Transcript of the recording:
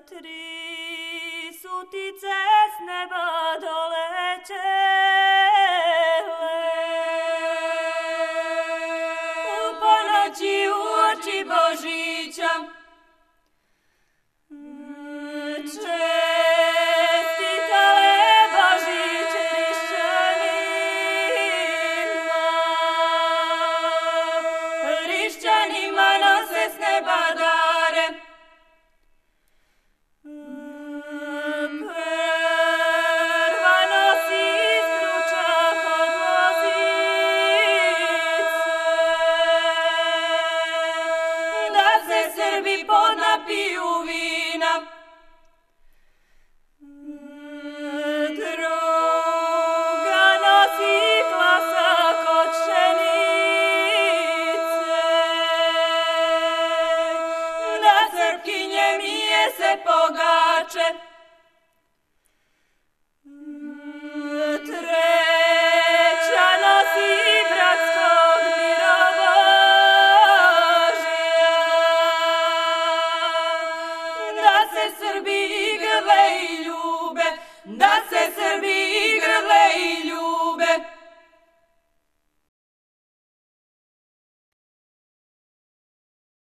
Tri sutice s neba dolećele, u ponoći uoči Božića. Čestitale Božić hrišćanima nose s neba dare. Prva nosi stručak od lozice, da se Srbi podnapiju vina. Druga nosi klasak od pšenice, da Srpkinje mije se pogače. Treća nosi bratskog mirobožja, da se Srbi grle i ljube, da se Srbi grle